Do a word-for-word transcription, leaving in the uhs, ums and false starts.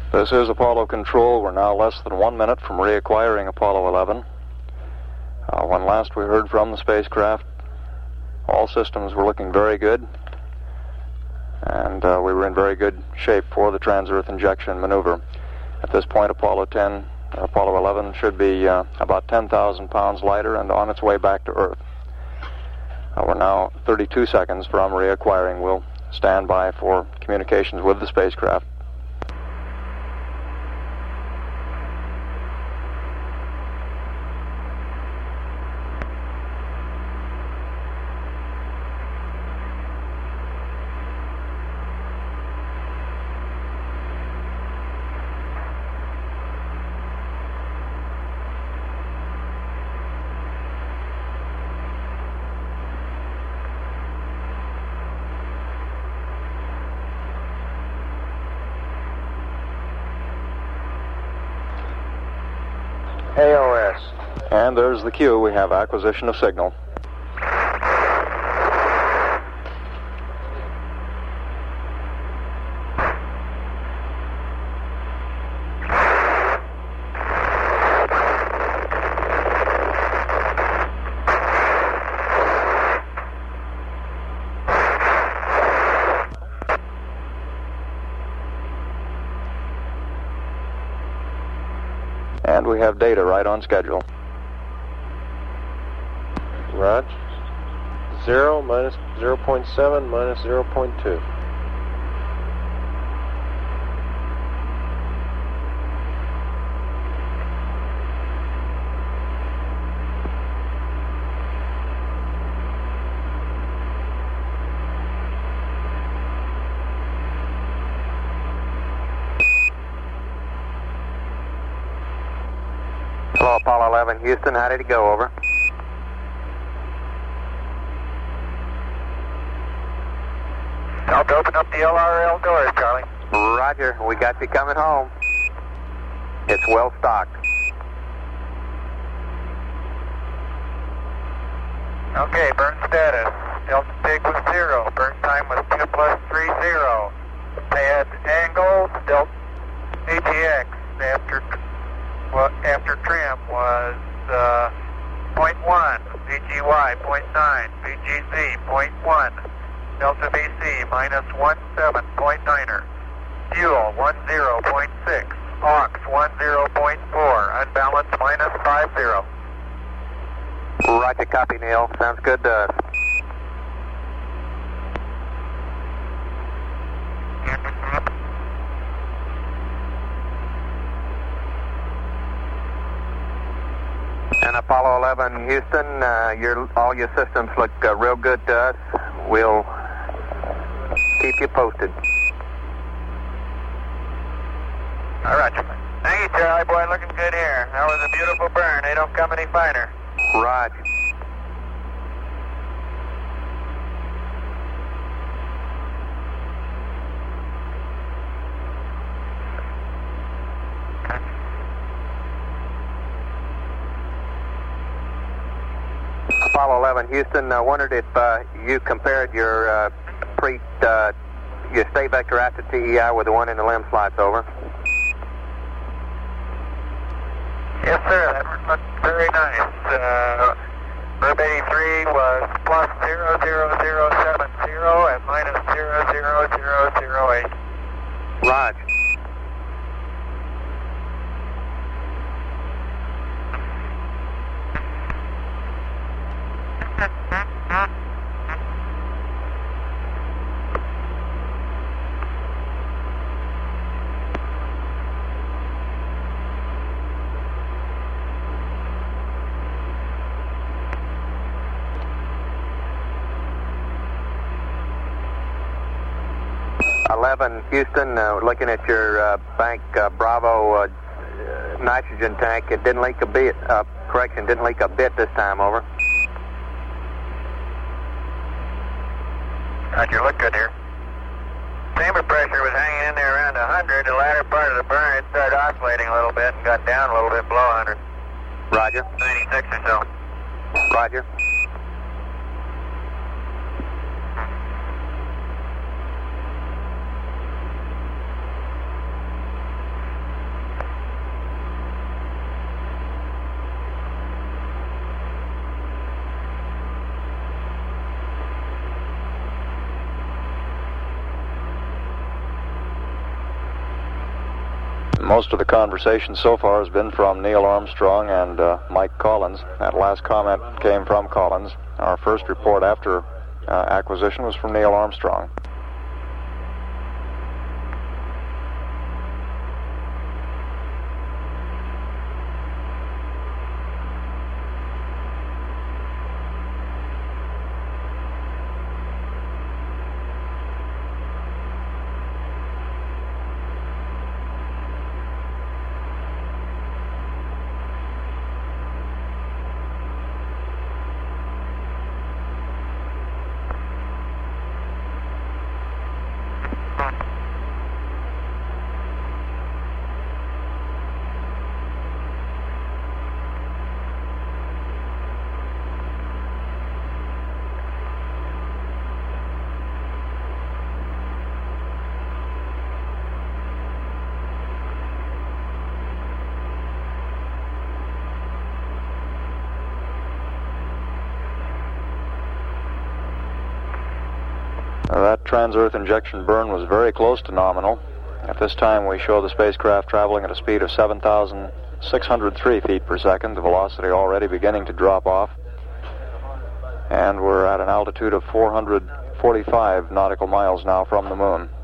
This is Apollo Control. We're now less than one minute from reacquiring Apollo eleven. Uh, when last we heard from the spacecraft, all systems were looking very good, and uh, we were in very good shape for the trans-Earth injection maneuver. At this point, Apollo ten, or Apollo eleven should be uh, about ten thousand pounds lighter and on its way back to Earth. Uh, we're now thirty-two seconds from reacquiring. We'll stand by for communications with the spacecraft. A O S. And there's the cue. We have acquisition of signal. And we have data right on schedule. Roger. Zero minus zero point seven minus zero point two. Hello, Apollo eleven, Houston, how did it go, over? Help to open up the L R L doors, Charlie. Roger, we got you coming home. It's well stocked. Okay, burn status. Delta Pig was zero. Burn time was two plus three zero. Pad angle, Delta A T X after well, after trim was uh, point one. V G Y point nine. V G Z point one. Delta V C minus one seven point niner. Fuel one zero point six. Aux one zero point four. Unbalance minus five zero. Roger, copy, Neil. Sounds good to us. And Apollo eleven, Houston, uh, your, all your systems look uh, real good to us. We'll keep you posted. All right. Thank you, Charlie. Boy, looking good here. That was a beautiful burn. They don't come any finer. Roger. Apollo eleven, Houston, I uh, wondered if uh, you compared your uh, pre, uh, your state vector after T E I with the one in the limb slots, over. Yes, sir. That looked very nice. Uh, Verb eighty-three was plus zero zero zero seven zero and minus zero zero zero zero eight. Roger. eleven, Houston, uh, looking at your uh, bank uh, Bravo uh, nitrogen tank, it didn't leak a bit, uh, correction, didn't leak a bit this time, over. Roger, look good here. Chamber pressure was hanging in there around one hundred. The latter part of the burn, it started oscillating a little bit and got down a little bit below one hundred. Roger. ninety-six or so. Roger. Most of the conversation so far has been from Neil Armstrong and uh, Mike Collins. That last comment came from Collins. Our first report after uh, acquisition was from Neil Armstrong. That trans-Earth injection burn was very close to nominal. At this time, we show the spacecraft traveling at a speed of seven thousand six hundred three feet per second, the velocity already beginning to drop off. And we're at an altitude of four hundred forty-five nautical miles now from the moon.